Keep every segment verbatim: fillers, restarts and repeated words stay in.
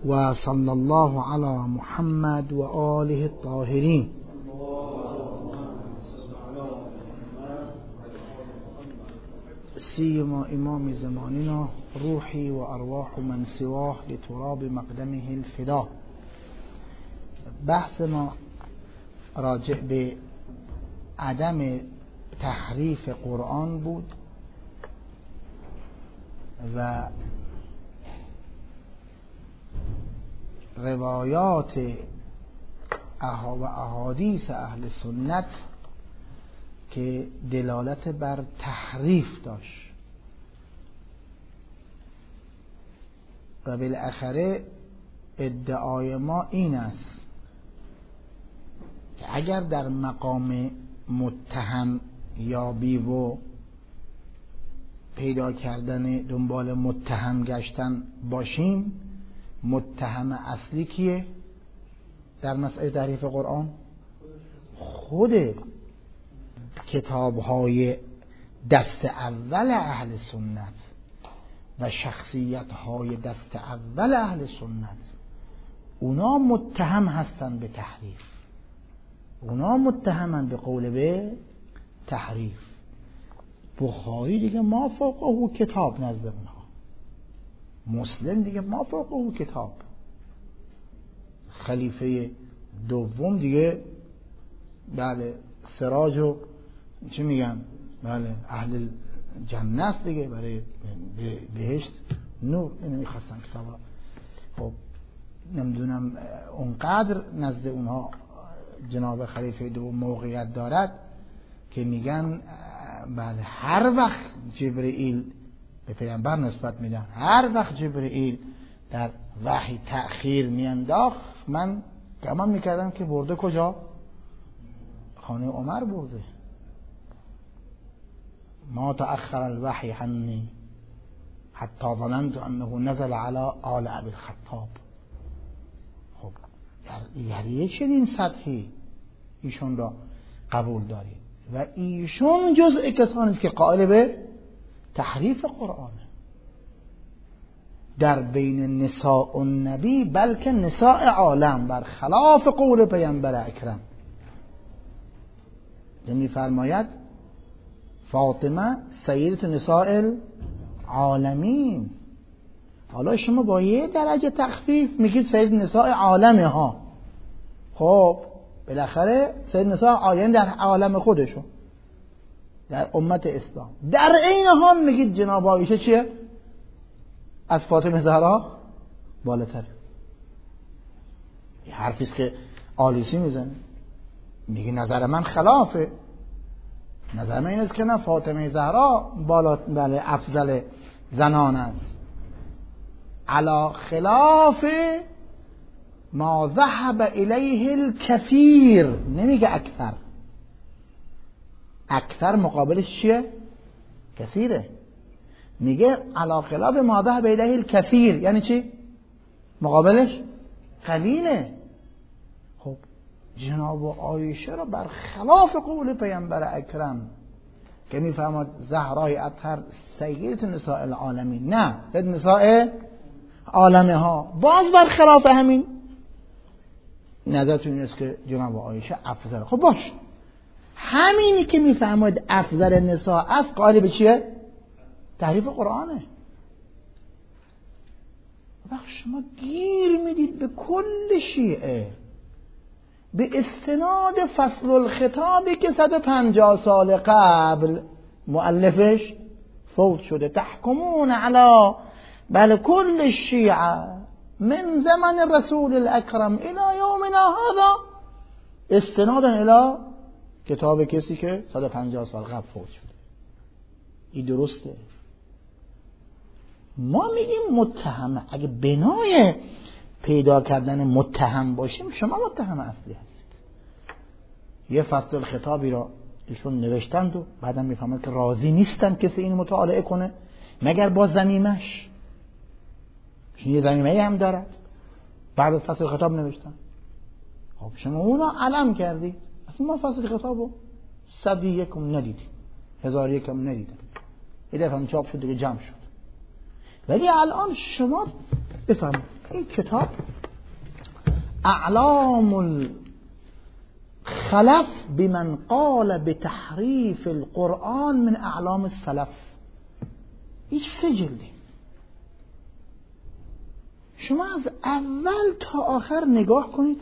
و صلی الله علی محمد و آله الطاهرین. سیما امام زماننا روحی و ارواح من سواه لتراب مقدمه الفدا. بحث ما راجع به عدم تحریف قرآن بود و روایات و احادیث اهل سنت که دلالت بر تحریف داشت و بالاخره ادعای ما این است که اگر در مقام متهم یابی و پیدا کردن دنبال متهم گشتن باشیم، متهم اصلی کیه در مسئله تحریف قرآن؟ خود کتاب‌های دست اول اهل سنت و شخصیت‌های دست اول اهل سنت، اونا متهم هستن به تحریف، اونا متهمن به قول به تحریف. بخاری دیگه ما فوقه کتاب نزد اونها، مسلم دیگه ما فوقه کتاب، خلیفه دوم دیگه بله سراج و چی میگن بله اهل جنت دیگه، برای بهشت نور. اینو میخواستن کتابا. خب نمیدونم اونقدر نزد اونها جناب خلیفه دوم موقعیت دارد که میگن بعد هر وقت جبرئیل به پیامبر نسبت میدن، هر وقت جبرئیل در وحی تأخیر میانداخت، من گمان میکردم که برده کجا؟ خانه عمر برده. ما تأخر الوحی عنی حتی ظننت انه نزل على آل ابی الخطاب. خب یعنی یک چنین سطحی ایشون را قبول دارید و ایشون جزء کسانی است که قائل به تحریف قرآن در بین نساء النبی، بلکه نساء عالم، بر خلاف قول پیامبر اکرم. یعنی فرماید فاطمه سیدت نساء العالمین. حالا شما با یه درجه تخفیف میگید سید نساء عالمه ها. خب بالاخره سید نساء عالم در عالم خودشون، در امت اسلام. در این حال میگید جناب عایشه چیه؟ از فاطمه زهرا بالاتره. یه حرفیست که آلیسی میزنه، میگه نظر من خلافه، نظر من این است که نه، فاطمه زهرا بالا بله افضل زنان است، علا خلاف ما ذهب الیه الکثیر. نمیگه اکثر، اکثر مقابلش چیه؟ کثیره. میگه علا خلاف ما ذهب الیه الکثیر، یعنی چی؟ مقابلش قلیله. خب جناب عایشه را بر خلاف قول پیامبر اکرم که میفرماد زهرای اطهر سیدت نساء العالمین، نه سید نساء عالمه ها، باز بر خلاف همین نظرتون این است که جناب عایشه افضل. خب باش، همینی که میفرماید افضل نساء است قائل به چیه؟ تحریف قرآنه. وقت شما گیر میدید به کل شیعه به استناد فصل الخطابی که صد و پنجاه سال قبل مؤلفش فوت شده، تحکمون علی بله کل شیعه من زمن رسول الاکرم الى یومنا هذا، استنادا الی کتاب کسی که صد و پنجاه سال قبل فوت شده. این درسته. ما میگیم متهم، اگه بنای پیدا کردن متهم باشیم شما متهم اصلی هستید. یه فصل خطابی را ایشون نوشتند و بعدم میفهمند که راضی نیستن کسی این مطالعه کنه مگر با ضمیمش. یه ضمیمه هم دارد، بعد از فصل خطاب نوشتن. خب شما اونا علم کردی، اصلا ما فصل خطابو صد یکم ندیدیم، هزار یکم ندیدیم، یه دفعه هم چاپ شد دیگه جمع شد. ولی الان شما بفهم این کتاب اعلام الخلف بمن قال بتحریف القرآن من اعلام السلف. این سه جلده، شما از اول تا آخر نگاه کنید،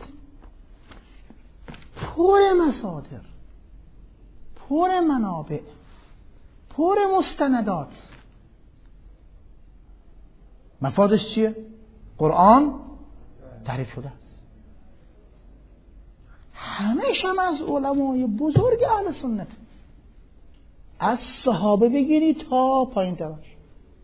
پر مصادر، پر منابع، پر مستندات. مفادش چیه؟ قرآن تحریف شده است. همش هم از علمای بزرگ اهل سنت، از صحابه بگیرید تا پایین ترش.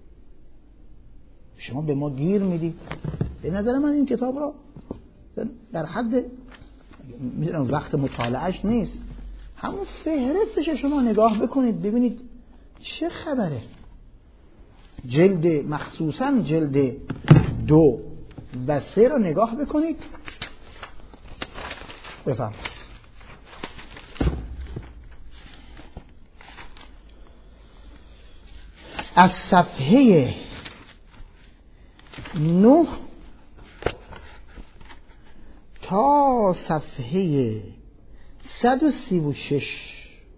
شما به ما گیر میدید. به نظر من این کتاب را در حد، میدونم وقت مطالعهش نیست، همون فهرستش شما نگاه بکنید ببینید چه خبره. جلد مخصوصا جلد دو و سه رو نگاه بکنید. بفهم از صفحه نه تا صفحه صد و سی و شش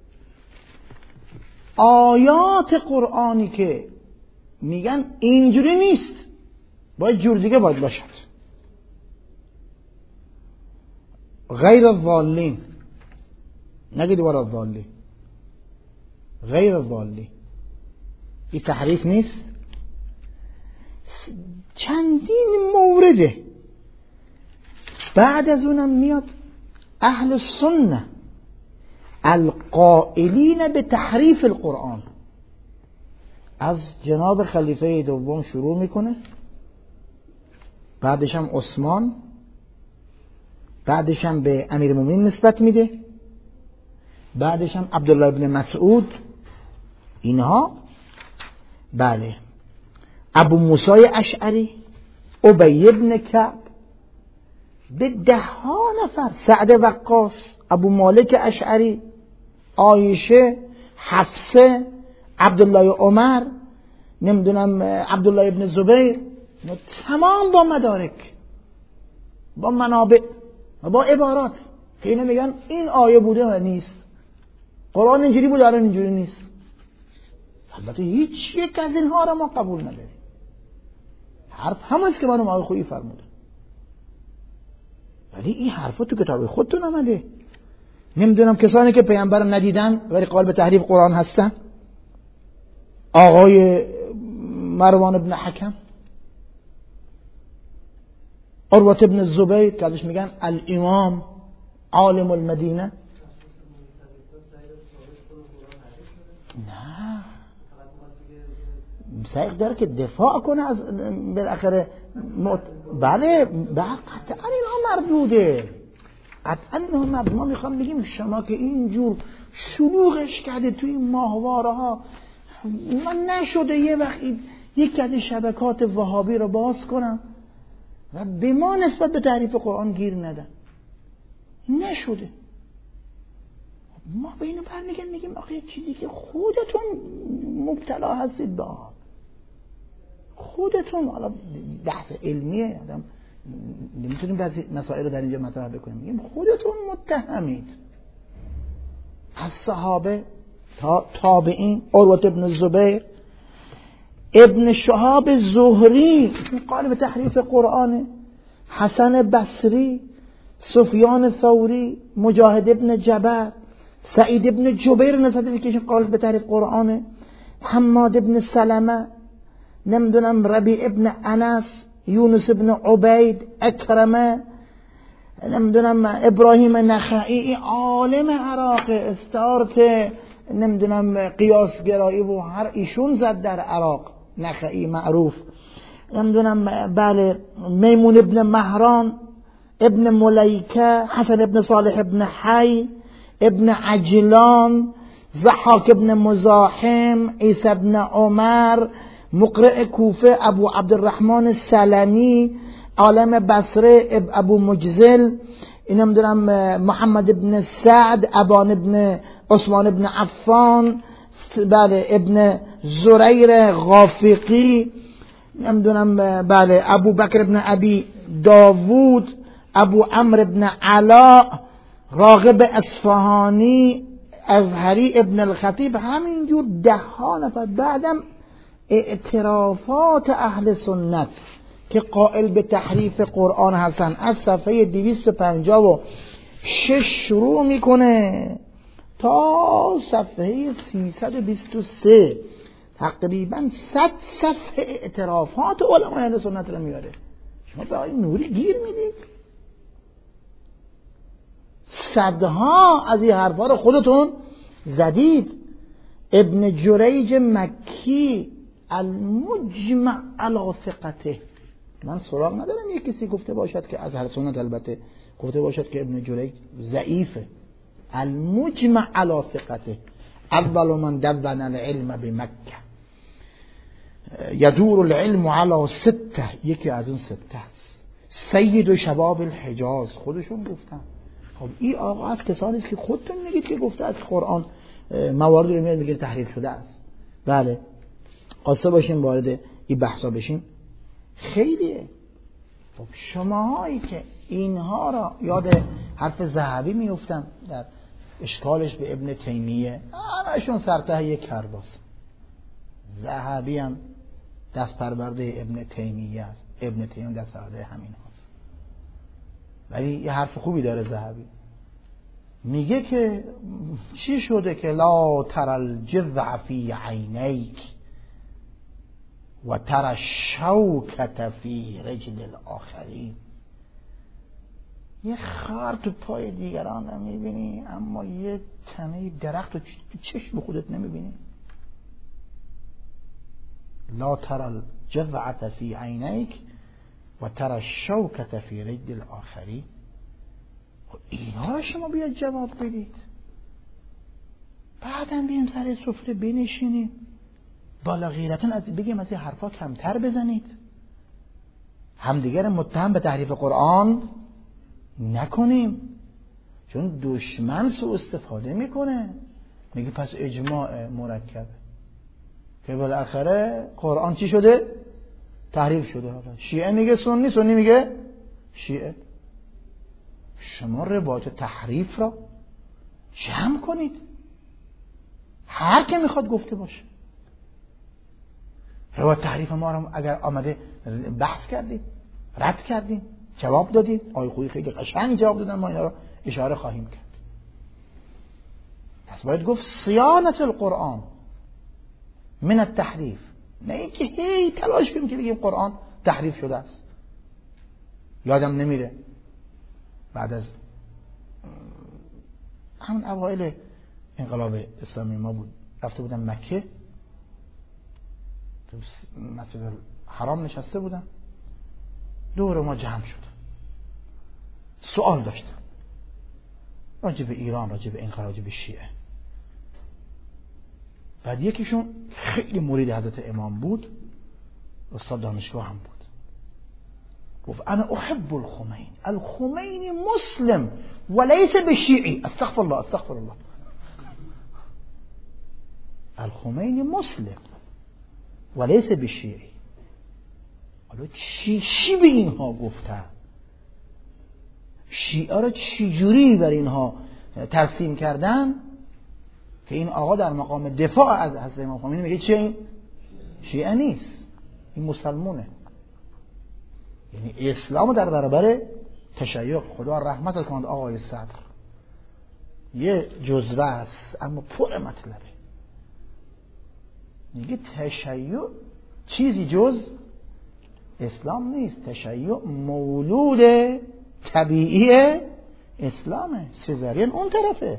آیات قرآنی که میگن اینجوری نیست، باید جور دیگه باید باشد. غیر الضالین، نگید ولا الضالین، غیر الضالین، این تحریف نیست. چندین مورده. بعد از اونم میاد اهل سنه القائلین به تحریف القرآن، از جناب خلیفه دوم شروع میکنه، بعدش هم عثمان، بعدش هم به امیرالمومنین نسبت میده، بعدش هم عبدالله ابن مسعود، اینها. بله، ابو موسی اشعری، ابی ابن کعب، به ده ها نفر، سعد وقاص، ابو مالک اشعری، عایشه، حفصه، عبدالله عمر، نمیدونم عبدالله ابن زبیر، تمام با مدارک، با منابع و با عبارات که اینا میگن این آیه بوده و نیست، قرآن اینجوری بود الان اینجوری نیست. البته هیچ یک از اینها را ما قبول نداریم. حرف هم است که منو آقای خویی فرموده، ولی این حرفا تو کتاب خودتون آمده. نمیدونم کسانی که پیامبر ندیدن ولی قائل به تحریف قرآن هستن، آقای مروان ابن حکم، عروة ابن الزبیر که ازش میگن الامام عالم المدینه. نه، سعی داره که دفاع کنه از بالاخره موت. بله بله، قطعا اینها مردوده، قطعا اینها مردوده. ما میخوام بگیم شما که اینجور شلوغش کرده توی این ماهواره ها، من نشده یه وقتی یکی از شبکات وهابی رو باز کنم و به ما نسبت به تعریف قرآن گیر ندن، نشده. ما به اینو برمیگن میگیم آخه چیزی که خودتون مبتلا هستید به آن، خودتون، حالا بحث علمیه، آدم نمیتونیم بعضی مسائل رو در اینجا مطرح بکنیم، میگیم خودتون متهمید. از صحابه تا تابعین، عروة ابن الزبیر، ابن شهاب زهری قال به تحریف قرآن، حسن بصری، سفیان ثوری، مجاهد ابن جبر، سعید ابن جبیر نسبت که قال به تحریف قرآن، حماد ابن سلمه، نمیدونم ربیع ابن انس، یونس ابن عبید، اکرمه، نمیدونم ابراهیم نخعی، عالم عراق، استارت نمیدونم قیاس گرایی و هر ایشون زد در عراق، نخعی معروف، نمیدونم بله، میمون ابن مهران، ابن ملیکه، حسن ابن صالح ابن حی، ابن عجلان، ضحاک ابن مزاحم، عیسی ابن عمر، مقرئ کوفه ابو عبدالرحمن سلمی، عالم بصره ابو مجزل، نمیدونم محمد ابن سعد، ابان ابن عثمان ابن عفان، بله، ابن زریر غافقی، نمیدونم بله ابو بکر ابن ابی داوود، ابو عمرو ابن علا، راغب اصفهانی، ازهری ابن الخطیب، همینجور ده ها نفر. بعدم اعترافات اهل سنت که قائل به تحریف قرآن هستن از صفحه دویست و پنجاه و شش شروع میکنه تا صفحه سیصد و بیست و سه، تقریبا صد صفحه اعترافات علمای اهل سنت رو میاره. شما به آقای نوری گیر میدید؟ صدها از این حرفا رو خودتون زدید. ابن جریج مکی المجمع علی ثقته، من سراغ ندارم یک کسی گفته باشد که از اهل سنت البته گفته باشد که ابن جریج ضعیفه. المجمع علی ثقته، اول من دون العلم بمکه، یدور العلم علی سته، یکی از اون سته است. سید و شباب الحجاز، خودشون گفتن. خب این آقا از کسانی است که خودتون میگید که گفته از قرآن موارد رو میاد میگه تحریف شده است. بله قاصد باشیم وارد این بحثا بشیم. خیلیه. خب شماهایی که اینها را یاد حرف ذهبی میفتن در اشکالش به ابن تیمیه، همشون سرته یک کرباس. ذهبی هم دست پرورده ابن تیمیه است، ابن تیمیه دست پرورده همین هاست. ولی یه حرف خوبی داره ذهبی، میگه که چی شده که لا تر الجذع فی عینیک و تر الشوکة فی رجل الاخرین. یه خار تو پای دیگران نمیبینی اما یه تنه درخت تو چشم خودت نمیبینی. لا تر الجذع فی عینیک و تر الشوکة فی رجل الاخرین. اینا رو شما بیاد جواب بدید. بعدم بیم سر سفره بنشینیم بالا غیرتن از بگیم از این حرفا کمتر بزنید، همدیگر متهم به تحریف قرآن نکنیم، چون دشمن سوء استفاده میکنه. میگه پس اجماع مرکبه که بالاخره قرآن چی شده؟ تحریف شده. حالا شیعه میگه سنی، سنی میگه شیعه. شما روایت تحریف را جمع کنید، هر که میخواد گفته باشه. روایت تحریف ما را اگر آمده بحث کردید، رد کردید، جواب دادید، آقای خویی خیلی قشنگ جواب دادن، ما اینا را اشاره خواهیم کرد. پس باید گفت صیانت القرآن من التحریف، نه اینکه هی تلاش کنیم که بگیم قرآن تحریف شده است. یادم نمیره بعد از همون اوایل انقلاب اسلامی ما بود، رفته بودم مکه، تو مسجد حرام نشسته بودم، دور ما جمع شد، سوال داشتم راجع به ایران، راجع به انقلاب، راجع به شیعه. بعد یکیشون خیلی مرید حضرت امام بود، استاد دانشگاه هم بود، گفت انا احب الخمینی، الخمینی مسلم وليس بشیعی. استغفر الله استغفر الله. الخمینی مسلم وليس بشیعی. حالا چی چی به اینها گفتن؟ شیعه را چی جوری بر اینها ترسیم کردن که این آقا در مقام دفاع از حضرت امام خمینی میگه چه این شیعه نیست، این مسلمونه. یعنی اسلام در برابر تشیع. خدا رحمت کند آقای صدر، یه جزوه است اما پر مطلبه. میگه تشیع چیزی جز اسلام نیست، تشیع مولود طبیعی اسلامه. سزارین اون طرفه،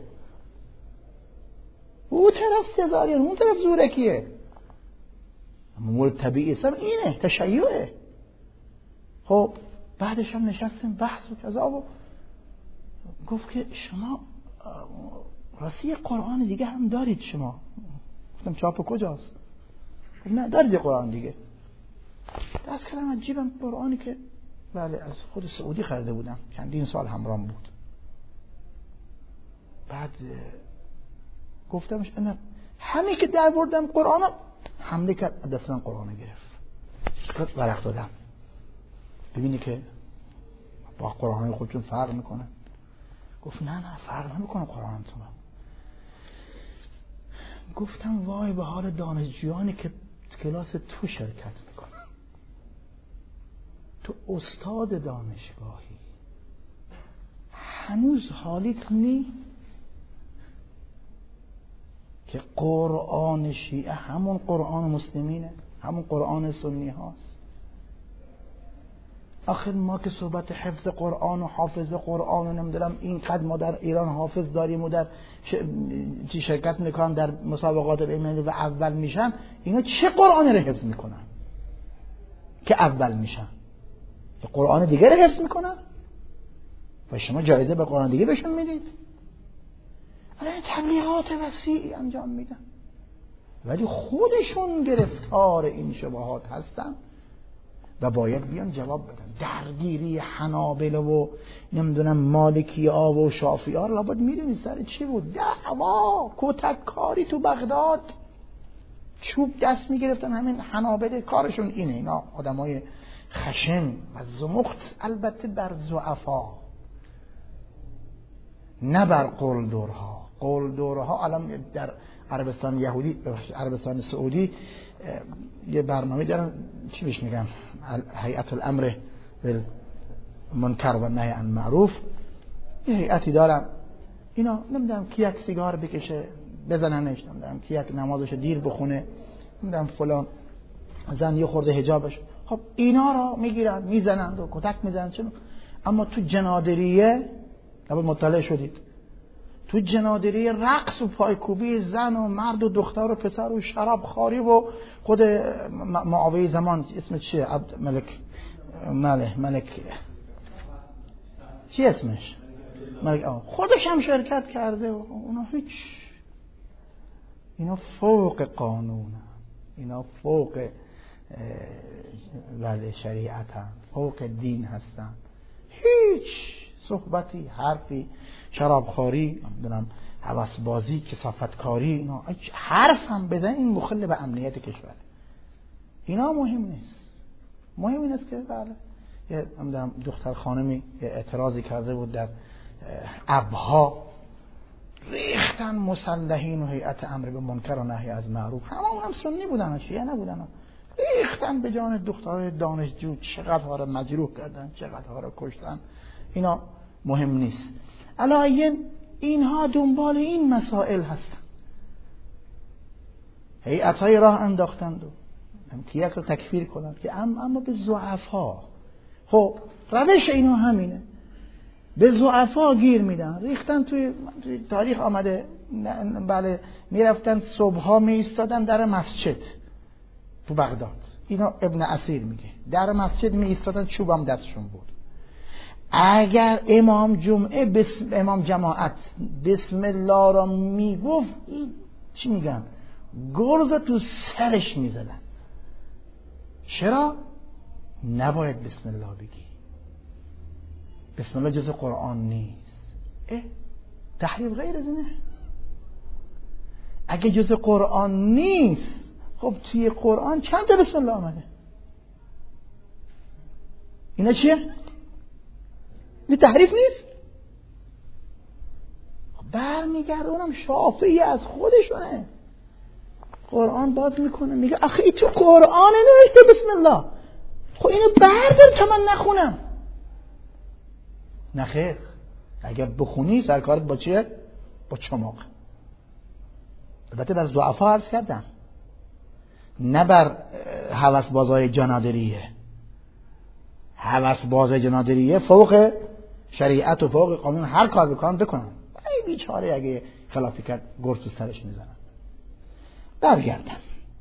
اون طرف سزارین، اون طرف زورکیه. اما مولود طبیعی اسلام اینه، تشیعه. خب بعدش هم نشستیم بحث و کذا و گفت که شما راستی قرآن دیگه هم دارید شما؟ گفتم چاپ کجاست؟ گفت نه دارید قرآن دیگه. دست کردم از جیبم قرآنی که بله از خود سعودی خریده بودم، چندین سال همراهم بود. بعد گفتمش انا همین که در بردم قرآن حمله کرد، دست من قرآن گرفت. چقدر ورق دادم، ببینی که با قرآن خودتون فرق میکنه. گفت نه نه فرق نمیکنه قرآنتون. گفتم وای به حال دانشجویانی که کلاس تو شرکت میکنن، تو استاد دانشگاهی، هنوز حالیت نی که قرآن شیعه همون قرآن مسلمینه، همون قرآن سنی هاست. آخر ما که صحبت حفظ قرآن و حافظ قرآن و نمیدونم اینقدر ما در ایران حافظ داریم و در چی شرکت میکنن در مسابقات بین‌المللی و اول میشن، اینا چه قرآنی رو حفظ میکنن که اول میشن؟ یه قرآن دیگه رو حفظ میکنن و شما جایزه به قرآن دیگه بهشون میدید. الان تبلیغات وسیعی انجام میدن ولی خودشون گرفتار این شبهات هستن و باید بیان جواب بدن. درگیری حنابلة و نمیدونم مالکی ها و شافعی ها لابد میدونی سر چی بود؟ دعوا کتک کاری تو بغداد، چوب دست میگرفتن. همین حنابلة کارشون اینه، اینا آدمای خشن و زمخت، البته بر ضعفا نه بر قلدرها. قلدرها الان در عربستان یهودی، عربستان سعودی یه برنامه دارن، چی بهش میگن، هیئت الامر بالمنکر و نهی عن معروف. یه هیئتی دارن، اینا نمیدونم کی یک سیگار بکشه بزننش، نمیدونم کی یک نمازش دیر بخونه، نمیدونم فلان زن یه خورده حجابش. خب اینا رو میگیرن میزنن و کتک میزنن. چون اما تو جنادریه لابد مطلع شدید، تو جنادریه رقص و پایکوبی زن و مرد و دختر و پسر و شراب خاری و خود معاویه زمان اسمش چیه؟ عبد ملک ملک ملک چی اسمش؟ ملک آه. خودش هم شرکت کرده و اونا هیچ. اینا فوق قانونه، اینا فوق ولی شریعت هم، فوق دین هستن. هیچ صحبتی، حرفی، شرابخوری، نمیدونم هوسبازی، کثافتکاری، اینا حرف هم بزن این مخل به امنیت کشور. اینا مهم نیست. مهم این است که بله یه نمیدونم دختر خانمی اعتراضی کرده بود در ابها، ریختن مسلحین و هیئت امر به منکر و نهی از معروف، همه هم سنی بودن، شیعه نبودن، ریختن به جان دخترای دانشجو، چقدر ها رو مجروح کردن، چقدر ها رو کشتن. اینا مهم نیست. علاین اینها دنبال این مسائل هستن. هیئت‌های راه انداختند و امتیاز رو تکفیر کنند که اما به ضعفا. خب روش اینا همینه، به ضعفا گیر میدن. ریختن توی, توی تاریخ آمده، بله میرفتن صبحها میایستادن در مسجد تو بغداد. اینا ابن اسیر میگه در مسجد میایستادن، چوبم دستشون بود. اگر امام جمعه بسم امام جماعت بسم الله را میگفت، چی میگن، گرز تو سرش میزدن. چرا؟ نباید بسم الله بگی، بسم الله جز قرآن نیست. اه تحریف غیر از اینه. اگه جز قرآن نیست، خب توی قرآن چند تا بسم الله آمده؟ اینا چیه؟ این تحریف نیست؟ برمیگرده اونم شافعی از خودشونه. قرآن باز میکنه میگه آخه ای تو قرآن نوشته بسم الله، خب اینو بردار تا من نخونم. نخیر، اگر بخونی سرکارت با چیه؟ با چماق. البته بر ضعفا عرض کردم، نه بر هوس بازای جنادریه. هوس بازای جنادریه فوق شریعت و فوق قانون، هر کار بکنن بکنن. ای بیچاره اگه خلافی کرد گرد تو سرش میزنن. برگردم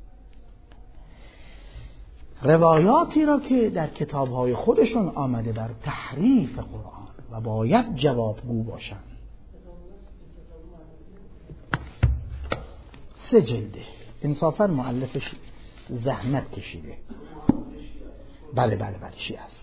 روایاتی را که در کتاب‌های خودشون آمده بر تحریف قرآن و باید جوابگو باشن. سه جلده، انصافا مؤلفش زحمت کشیده. بله بله بله شیعه است.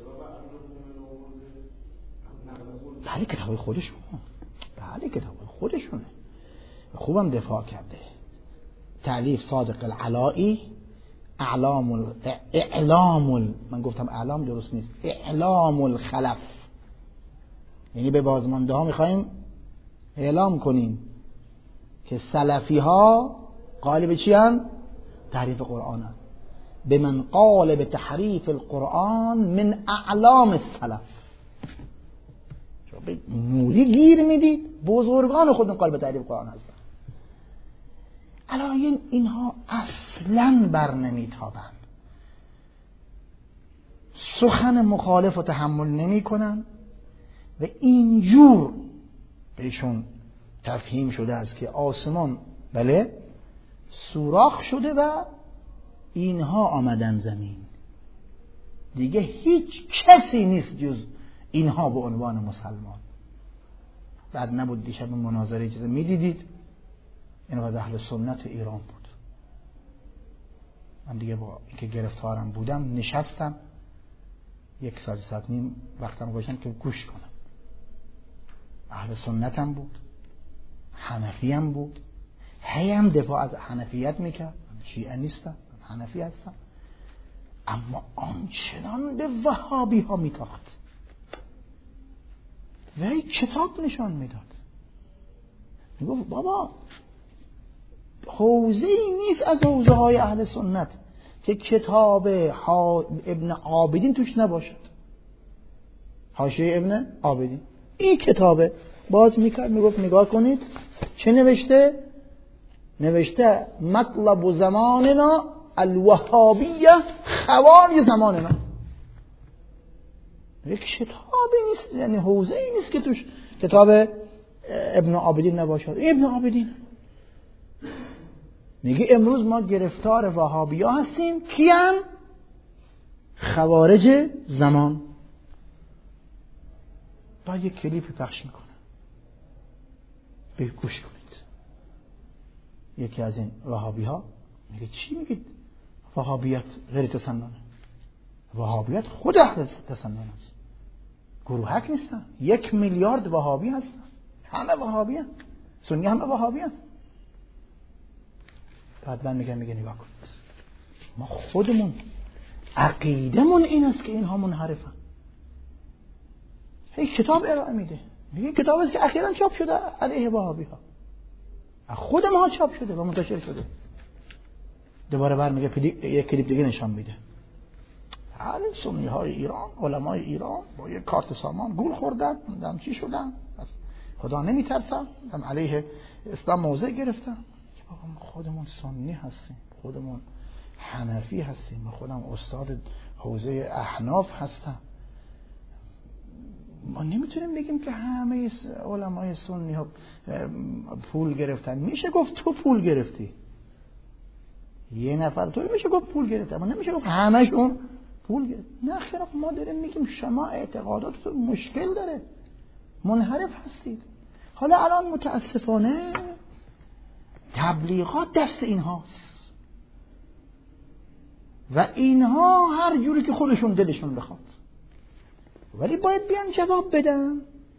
بله کتاب‌های خودشون، بله کتاب‌های خودشونه، خوبم دفاع کرده. تألیف صادق العلائی اعلام ال... اعلام ال... من گفتم اعلام درست نیست، اعلام الخلف، یعنی به بازمانده ها میخوایم اعلام کنیم که سلفی ها قالب چی هن؟ تحریف قرآن هن. به من قال به تحریف القرآن من اعلام السلف. شما به نوری گیر میدید، بزرگان خودتون قال به تحریف قرآن هستن. الان اینها اصلا بر نمیتابند، سخن مخالف رو تحمل نمی کنن و اینجور بهشون تفهیم شده است که آسمان بله سوراخ شده و اینها آمدن زمین، دیگه هیچ کسی نیست جز اینها به عنوان مسلمان. بعد نبود دیشب مناظره چیزی میدیدید، این از اهل سنت ایران بود. من دیگه با اینکه گرفتارم بودم نشستم یک ساعت ساعت نیم وقتم گذاشتم که گوش کنم. اهل سنتم بود، حنفی هم بود، هی هم دفاع از حنفیت میکرد. شیعه نیستم، حنفی هستم، اما آنچنان به وهابی ها میتاخت و یک کتاب نشان میداد، میگفت بابا حوزه ای نیست از حوزه های اهل سنت که کتاب ابن عابدین توش نباشد. حاشیه ابن عابدین این کتابه باز میکرد، میگفت نگاه کنید چه نوشته؟ نوشته مطلب زماننا الوهابیه خوانی زماننا. یک کتابی نیست، یعنی حوزه ای نیست که توش کتاب ابن عابدین نباشد. ابن عابدین میگه امروز ما گرفتار وهابی ها هستیم. کیان؟ خوارج زمان. با یک کلیپی پخش میکنه، به گوش کنید. یکی از این وهابی ها میگه چی میگید؟ وهابیت غیر تسننه. وهابیت خود اهل تسنن است، گروهک نیستن. یک میلیارد وهابی هستن، همه وهابی هستن، سنی همه وهابی هستن. بعد من میگم میگه نگاه کنید ما خودمون عقیدمون این است که اینها منحرفن. هی کتاب ارائه میده، میگه کتاب است که اخیراً چاپ شده علیه وهابی ها، خود ما چاپ شده و منتشر شده. دوباره بر میگه یک کلیپ دیگه نشان میده. حالا سنی های ایران، علمای ایران با یک کارت سامان گول خوردن، نمیدونم چی شدن، خدا نمیترسن، هم علیه اسلام موضع گرفتن. ما خودمون سنی هستیم، خودمون حنفی هستیم، من خودم استاد حوزه احناف هستم. ما نمیتونیم بگیم که همه علمای سنی ها پول گرفتن. میشه گفت تو پول گرفتی، یه نفر تو میشه گفت پول گرفته، اما نمیشه گفت همشون پول گرفت. نه خیر، ما داریم میگیم شما اعتقاداتتون مشکل داره، منحرف هستید. حالا الان متاسفانه تبلیغات دست اینهاست و اینها هر جوری که خودشون دلشون بخواد، ولی باید بیان جواب بدن.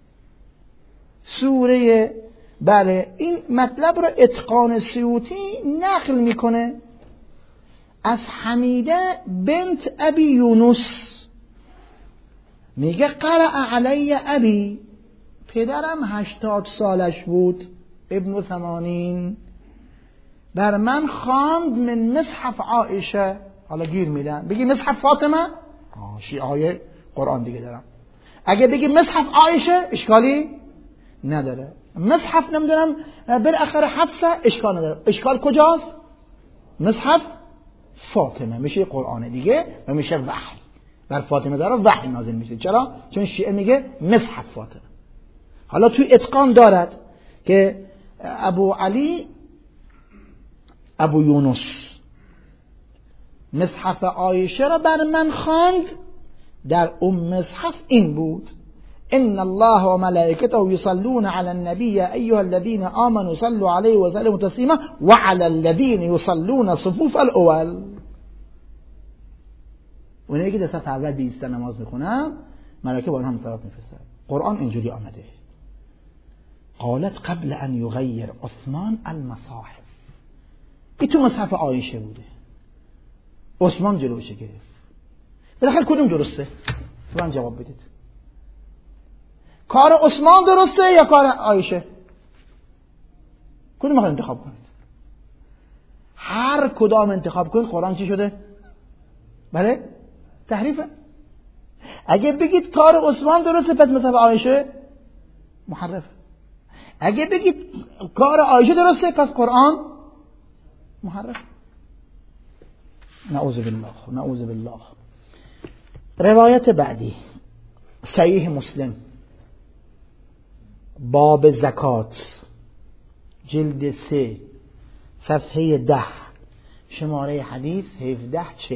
سوره بله این مطلب رو اتقان سیوطی نقل میکنه از حمیده بنت ابی یونس، میگه قرأ علی ابی، پدرم هشتاد سالش بود، ابن و ثمانین، بر من خواند من مصحف عایشه. حالا گیر میدن بگی مصحف فاطمه، شیعه قرآن دیگه دارم. اگه بگی مصحف عایشه اشکالی نداره، مصحف نمیدونم بالاخره حفصه اشکال نداره. اشکال کجاست؟ مصحف فاطمه میشه قرآن دیگه و میشه وحی، بر فاطمه داره وحی نازل میشه. چرا؟ چون شیعه میگه مصحف فاطمه. حالا توی اتقان دارد که ابو علی ابو یونس مصحف عایشه را بر من خواند، در اون مصحف این بود: ان الله و ملائکته یصلون علی النبی یا ایها الذین آمنوا صلوا علیه و سلموا تسلیما و علی الذین یصلون صفوف الاول. اونایی که در صف اول بیستن نماز میخونن ملائکه با اونها صلوات میفرستن. قرآن اینجوری آمده. قالت قبل ان یغیر عثمان المصاحف، این تو مصحف عایشه بوده. عثمان جلوش گرفت. بالاخره کدوم درسته؟ من جواب بدید. کار عثمان درسته یا کار عایشه؟ کدوم میخواید انتخاب کنید؟ هر کدام انتخاب کنید قرآن چی شده؟ بله؟ تحریفه. اگه بگید کار عثمان درسته پس مثلا عایشه محرف. اگه بگید کار عایشه درسته پس قرآن محرف. نعوذ بالله نعوذ بالله. روایت بعدی صحیح مسلم باب زکات جلد سه صفحه ده شماره حدیث هفده چل.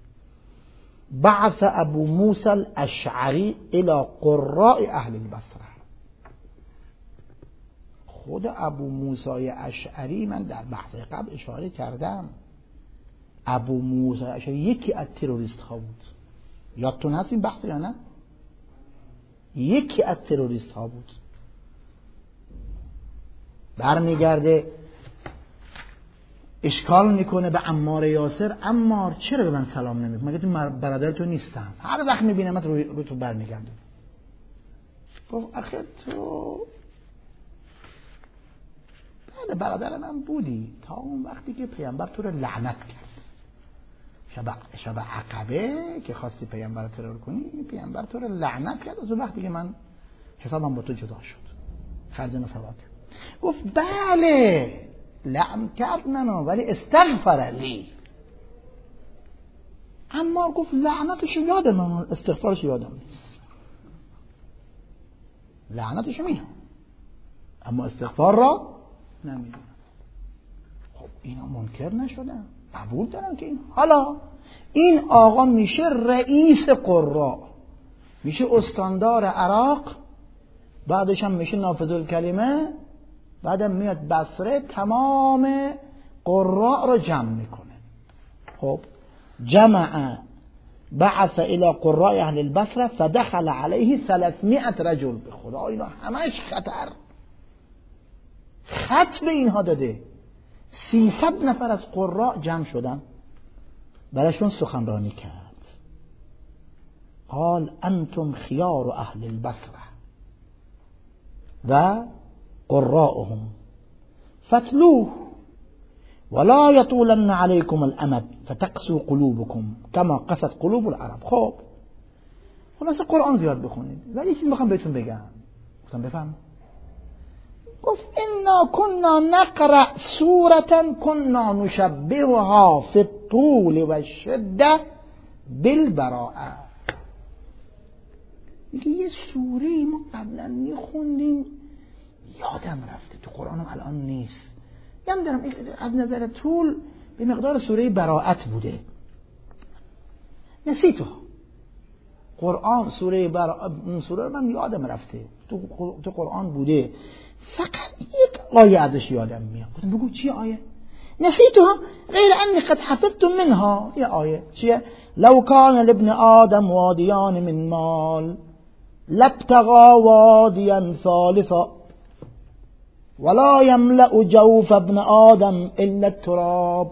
بعث ابو موسی الاشعری الى قراء اهل البصره. خود ابو موسی اشعری من در بحث قبل اشاره کردم، ابو موسی اشعری یکی از تروریست ها بود. یادتون هست این بحث یا نه؟ یکی از تروریست ها بود. برمیگرده اشکال میکنه به عمار یاسر، عمار چرا به من سلام نمیکنی؟ مگه تو برادر تو نیستم؟ هر وقت میبینمت روی رو تو برمیگرده. گفت آخه تو بعد برادر من بودی تا اون وقتی که پیامبر تو رو لعنت کرد. شب شب عقبه که خواستی پیامبر رو ترور کنی، پیامبر تو رو لعنت کرد. از اون وقتی که من حسابم با تو جدا شد، خرج نسوات. گفت بله لعن کرد منو ولی استغفر لی. اما گفت لعنتشو یادم من، استغفارشو یادم نیست. لعنتشو میدونم اما استغفار را نمیدونم. خب اینا منکر نشدن، قبول دارن که این حالا این آقا میشه رئیس قراء، میشه استاندار عراق، بعدش هم میشه نافذ الکلمه، بعدم میاد بصره تمام قراء رو جمع میکنه. خب جمع بعث الى قراء اهل البصره فدخل عليه ثلاثمائة رجل. به خدا اینا همش خطر، خط به اینها داده. سیصد نفر از قراء جمع شدن، براشون سخنرانی کرد. قال انتم خیار اهل البصره و قراءهم فتلوه ولا يطولن عليكم الامد فتقسو قلوبكم كما قست قلوب العرب. خب خلاص قرآن زیاد بخونید، ولی چیزی میخوام بهتون بگم، گفتم بفهم. گفت انا كنا نقرأ سورة كنا نشبهها في الطول والشدة بالبراءة. میگه یه سوره ما قبلا میخوندیم یادم رفته، تو قرآنم الان نیست، یادم دارم از نظر طول به مقدار سوره براءت بوده، نسیتو. قرآن سوره براءت سوره من یادم رفته، تو تو قرآن بوده، فقط یک آیه ازش یادم میاد. گفتم بگو چی آیه؟ نسیتها غیر انی قد حفظت منها. یه آیه چیه؟ لو کان لابن آدم وادیان من مال لابتغى وادیا ثالثا ولا يملأ جوف ابن آدم الا التراب.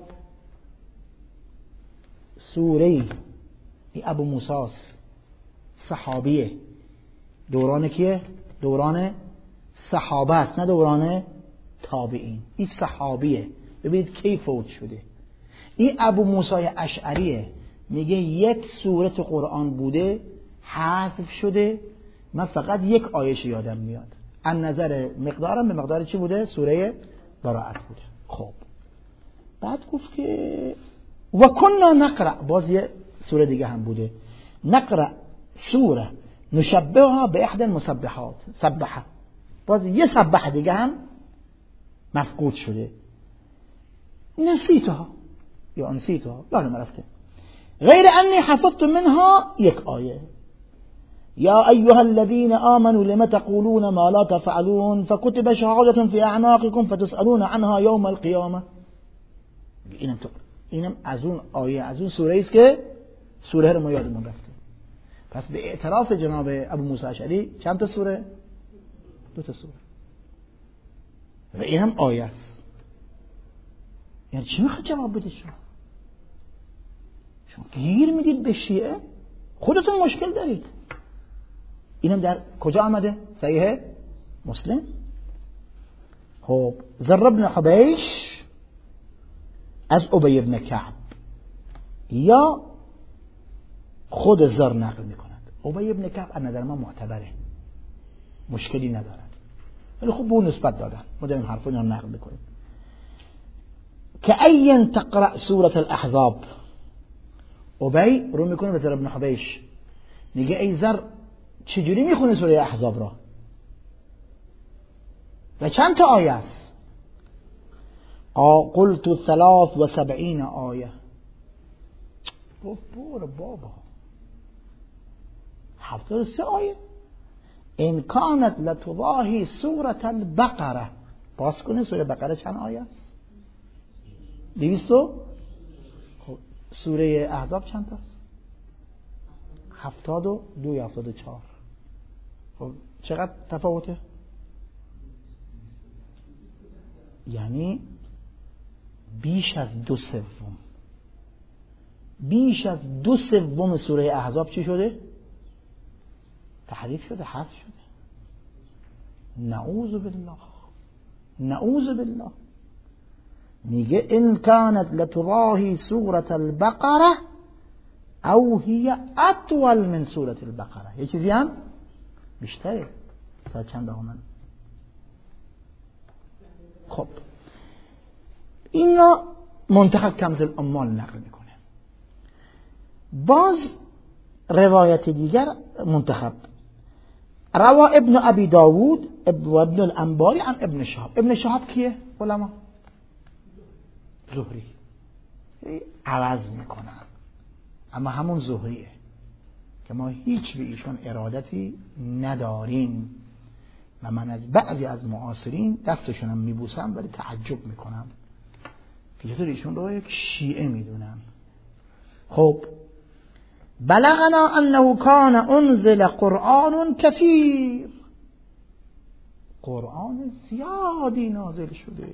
سوره ای ابو موسی صحابیه، دوران کیه؟ دوران صحابه است، نه دوران تابعین. این صحابیه، ببینید کی فوت شده. این ابو موسی اشعریه، میگه یک سوره تو قرآن بوده حذف شده، من فقط یک آیه یادم میاد، از نظر مقدارم به مقدار چی بوده؟ سوره براءت بوده. خب بعد گفت که و کنا نقرأ، باز یه سوره دیگه هم بوده، نقرأ سوره نشبهها به احد المسبحات سبحه، باز یه سبحه دیگه هم مفقود شده. نسیتها یا انسیتها یادم رفته. غیر انی حفظت منها یک آیه، یا ایها الذين آمنوا لما تقولون ما لا تفعلون فكتب شهادة في اعناقكم فتسألون عنها يوم القيامة. اینم تو اینم از اون آیه از اون سوره است که سوره رو ما یادمون رفته. پس به اعتراف جناب ابو موسی اشعری چند تا سوره؟ دو تا سوره. و این هم آیه است. یعنی چی میخواد جواب بده شما؟ چون گیر میدید به شیعه خودتون مشکل دارید. اینم در کجا آمده؟ صحیح مسلم. خب زر بن حبیش از ابی بن کعب یا خود زر نقل میکند. ابی بن کعب از نظر من معتبره، مشکلی ندارد، ولی خب به اون نسبت دادن. ما داریم حرف اینا نقل میکنیم. که این تقرأ سورة الاحزاب. ابی رو میکنه به زر بن حبیش، میگه ای زر چجوری میخونه سوره احزاب را و چند تا آیه است؟ قلت ثلاث و سبعین آیه. گفت بور بابا هفتاد و سه آیه. ان کانت لتضاهی سورة البقره. باز کنه سوره بقره چند آیه است؟ دویستو. خب سوره احزاب چند است؟ هفتاد و دو یا هفتاد و چهار. خب چقدر تفاوته؟ یعنی بیش از دو سوم بیش از دو سوم سوره احزاب چی شده؟ تحریف شده، حذف شده. نعوذ بالله، نعوذ بالله. میگه ان كانت لتضاهی سورة البقره او هي اطول من سورة البقره. یه چیزی هم بیشتره. ساعت چند آمد؟ خب اینا منتخب کنز الاموال نقل میکنه. باز روایت دیگر منتخب روا ابن ابی داود و ابن الانباری عن ابن شهاب. ابن شهاب کیه علما؟ زهری. عوض میکنن اما همون زهریه که ما هیچ به ایشون ارادتی نداریم و من از بعضی از معاصرین دستشونم میبوسم ولی تعجب میکنم که چطور ایشون رو یک شیعه میدونن. خب بلغنا انه کان انزل قرآن کثیر. قرآن زیادی نازل شده.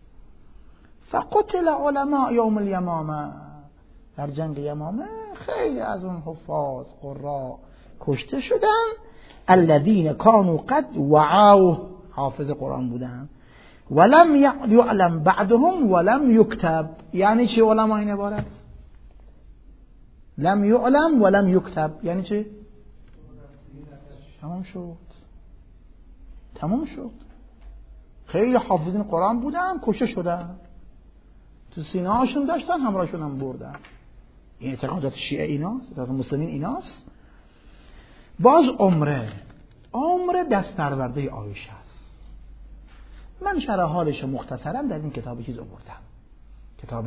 فقتل علماء یوم الیمامه. در جنگ یمامه خیلی از اون حفاظ قرآ کشته شدن. الذين كانوا قد وعوا، حافظ قرآن بودن. ولم يعلم بعدهم ولم يكتب. یعنی چی علما این عبارت؟ لم يعلم ولم يكتب یعنی چی؟ تمام شد، تمام شد. خیلی حافظین قرآن بودن کشته شدن، تو سینه هاشون داشتن، همراهشون هم بردن. این اعتقادات شیعه ایناست، اعتقادات مسلمین ایناست. باز عمره عمره دست پرورده عایشه است. من شرح حالش مختصرا در این کتاب چیز آوردم، کتاب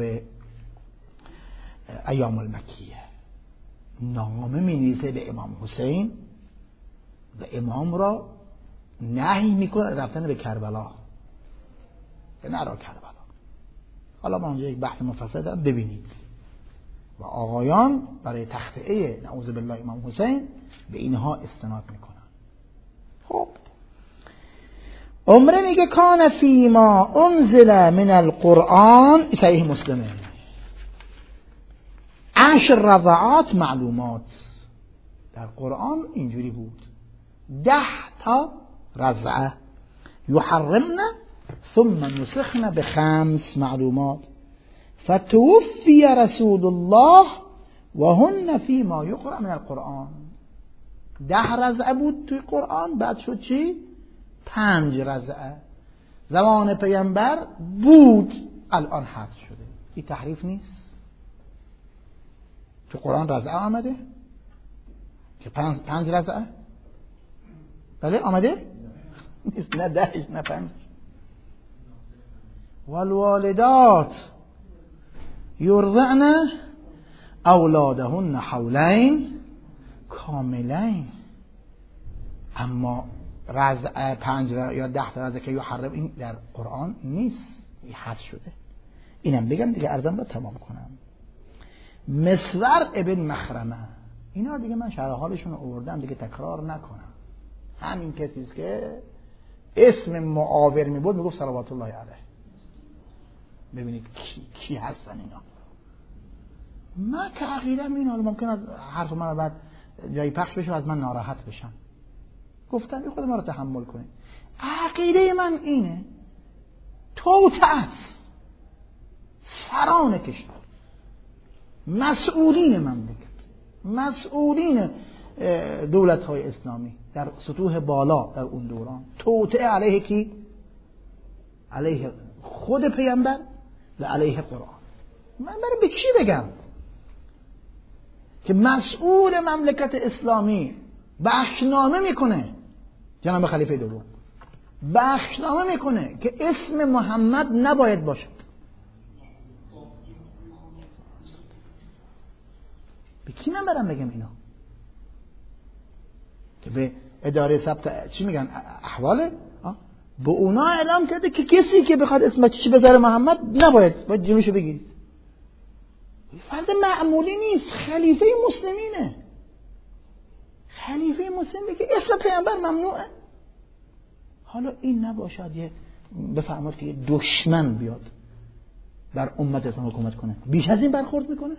ایام المکیه. نامه می‌نویسه به امام حسین و امام را نهی میکنه رفتن به کربلا، که نرا کربلا. حالا ما اونجا یک بحث مفصل دارم ببینید. و آقایان برای تخطئه نعوذ بالله امام حسین به اینها استناد میکنن. خب عمره میگه کان فیما انزل من القرآن، صحیح مسلمه، عشر رضعات معلومات. در قرآن اینجوری بود، ده تا رضعه یحرمن ثم نسخن بخمس معلومات. فتوفی رسول الله و هن فیما یقرأ من القرآن. ده رضعه بود توی قرآن، بعد شد چی؟ پنج رضعه. زمان پیامبر بود، الان حذف شده. این تحریف نیست. تو قرآن رضعه آمده که پنج, پنج رضعه بله آمده نیست، نه دهش نه پنج. والوالدات یرضعن اولادهن حولین کاملین. اما رضعه پنج یا ده تا رضعه که یحرم این در قرآن نیست، این حذف شده. اینم بگم دیگه، عرضم رو تمام کنم. مسور ابن مخرمه، اینا دیگه من شرح حالشون رو آوردم دیگه، تکرار نکنم. همین کسیست که اسم معاور می بود میگفت صلوات الله علیه. ببینید کی, کی هستن اینا. من که عقیدم این، حالا ممکن است حرف من بعد جایی پخش بشه و از من ناراحت بشن، گفتم این خود ما رو تحمل کنید. عقیده من اینه توطئه سران کشور، مسئولین مملکت، مسئولین دولت‌های اسلامی در سطوح بالا در اون دوران، توطئه علیه کی؟ علیه خود پیامبر و علیه قرآن. من برای به کی بگم که مسئول مملکت اسلامی بخشنامه میکنه، جناب خلیفه دوم بخشنامه میکنه که اسم محمد نباید باشد، به کی من برم بگم اینا؟ که به اداره ثبت چی میگن احواله به اونا اعلام کرده که کسی که بخواد اسم چی بذاره محمد نباید، باید جلوشو بگیرید. فرد معمولی نیست، خلیفه مسلمینه. خلیفه مسلم بگه اسم پیامبر ممنوعه. حالا این نباشد یه بفرماد که یه دشمن بیاد بر امت اسلام حکومت کنه، بیش از این برخورد میکنه؟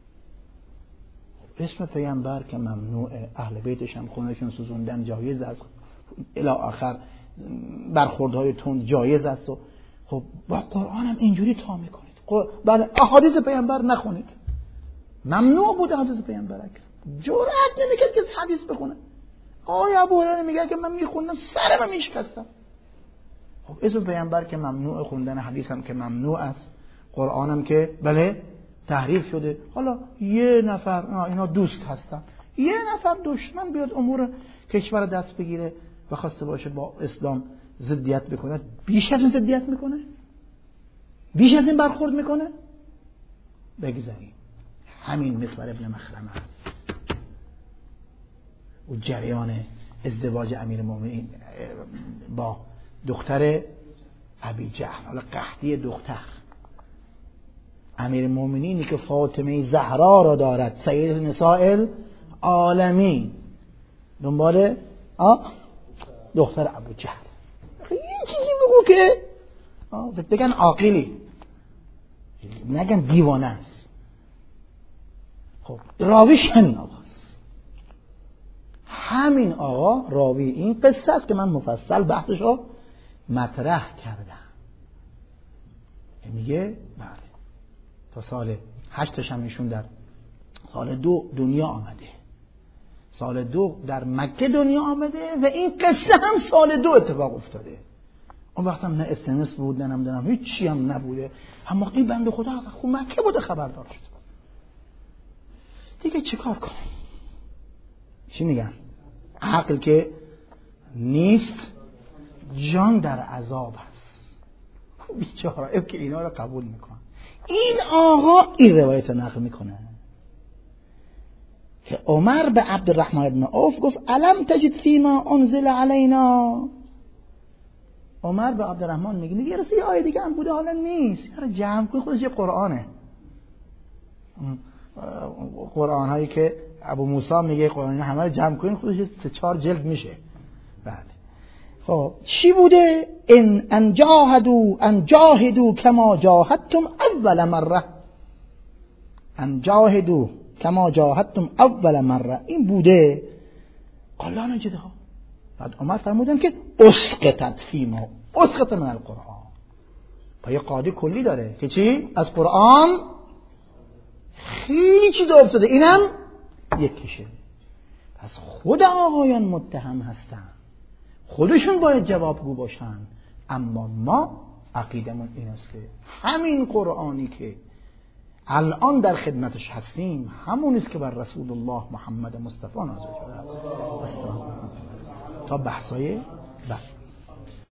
اسم پیامبر که ممنوعه، اهل بیتش هم خونشون سوزوندن جایز است، الی آخر برخوردهای تند جایز است. و خب با قرآن هم اینجوری تا میکنید، بله احادیث پیامبر نخونید، ممنوع بود احادیث پیامبر اکرم، جرأت نمیکرد که حدیث بخونه. آقای ابو هریره میگه که من میخوندم سرم میشکستم. خب اسم پیامبر که ممنوع، خوندن حدیث هم که ممنوع است، قرآن هم که بله تحریف شده. حالا یه نفر اینا دوست هستن، یه نفر دشمن بیاد امور کشور دست بگیره و خواسته باشه با اسلام ضدیت بکنه، بیش از این ضدیت میکنه، بیش از این برخورد میکنه. بگذاریم همین محور ابن مخرمه و جریان ازدواج امیرالمومنین با دختر ابی جهل، حالا قحطی دختر امیرالمومنینی که فاطمه زهرا را دارد، سید نساء العالمین، دنبال آه دختر ابو جهل. یه چیزی بگو که آه بگن عاقلی، نگن دیوانه است. خب راویش همین آقاست، همین آقا راوی این قصه است که من مفصل بحثش رو مطرح کردم. میگه بله تا سال هشتش هم ایشون در سال دو دنیا آمده، سال دو در مکه دنیا آمده و این قصه هم سال دو اتفاق افتاده. اون وقت هم نه استنس بود، نه نمیدونم هیچ چی هم نبوده، اما این بنده خدا از خود مکه بوده خبردار شد. دیگه چه کار کنه؟ چی میگن؟ عقل که نیست جان در عذاب هست. بیچاره که اینا رو قبول میکنه. این آقا این روایت نقل میکنه که عمر به عبدالرحمن ابن عوف گفت الم تجد فیما انزل علینا. عمر به عبدالرحمن میگه میگه رسی آیه دیگه هم بوده حالا نیست، هر جمع کن خودش یه قرآنه. قرآن هایی که ابو موسی میگه قرآن همه رو جمع کنین خودش سه چهار جلد میشه. بله خب چی بوده؟ ان ان جاهدوا ان جاهدوا کما جاهدتم اول مره، ان جاهدوا کما جاهدتم اول مره. این بوده قال لا نجدها. بعد عمر فرمودن که اسقطت فیما اسقط من القرآن. پای قاعده کلی داره که چی؟ از قرآن خیلی چیز افتاده، اینم یکیشه. پس خود آقایان متهم هستن، خودشون باید جوابگو باشن، اما ما عقیدمون این است که همین قرآنی که الان در خدمتش هستیم همون است که بر رسول الله محمد مصطفی نازل شده. تا بحثای بعد